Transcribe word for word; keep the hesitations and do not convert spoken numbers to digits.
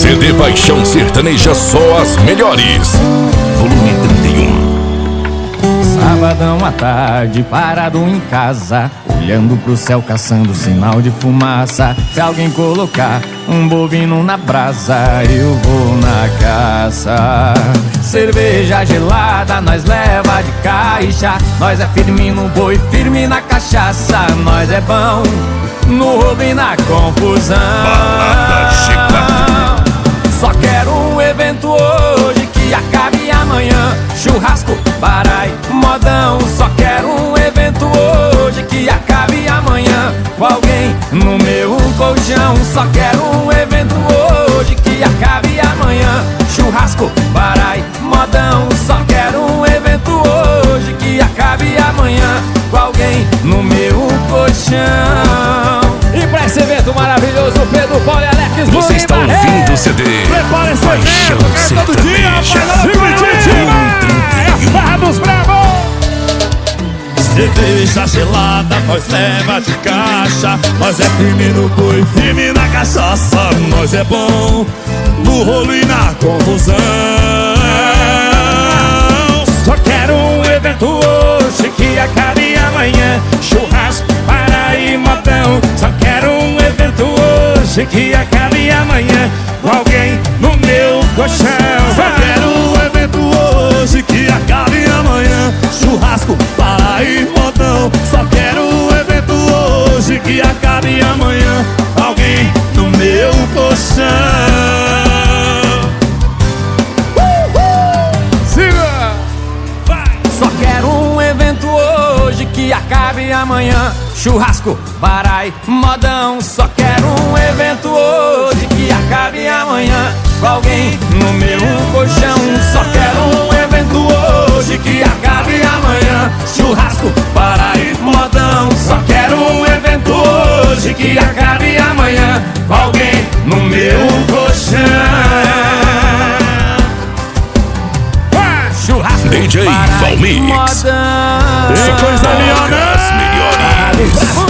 C D Paixão Sertaneja, só as melhores. Volume trinta e um. Sabadão à tarde, parado em casa, olhando pro céu, caçando sinal de fumaça. Se alguém colocar um bovino na brasa, eu vou na caça. Cerveja gelada, nós leva de caixa. Nós é firme no boi, firme na cachaça. Nós é bom no roubo e na confusão. Balada Chiclete. Só quero um evento hoje que acabe amanhã. Churrasco, barai, modão. Só quero um evento hoje que acabe amanhã. Com alguém no meu colchão. Só quero um evento hoje que acabe amanhã. Churrasco, barai, modão. Só quero um evento hoje que acabe amanhã. Com alguém no meu colchão. E pra esse evento maravilhoso, Pedro, Paulo e Alex, você está ouvindo o C D prepara esse Paixão evento, quer todo dia, Sertaneja. é a farra dos bravos. Cerveja gelada, nós leva de caixa. Nós é firme no boi, firme na cachaça. Nós é bom no rolo e na confusão. Só quero um evento hoje que acabe amanhã. Churrasco, para e modão. Só quero um evento hoje que acabe amanhã. Com alguém no meu colchão. Só quero um evento hoje que acabe amanhã. Churrasco, para e modão. Só quero um evento hoje que acabe amanhã. Alguém no meu colchão. Siga! Só quero um evento hoje que acabe amanhã. Churrasco, barai, modão. Só quero um evento hoje que acabe amanhã. Com alguém no meu colchão. Só quero um evento hoje que acabe amanhã. Churrasco, barai, modão. Só quero um evento hoje que acabe amanhã. Com alguém no meu colchão. Churrasco, D J barai, Valmix. modão. Só coisa melhor, as melhores.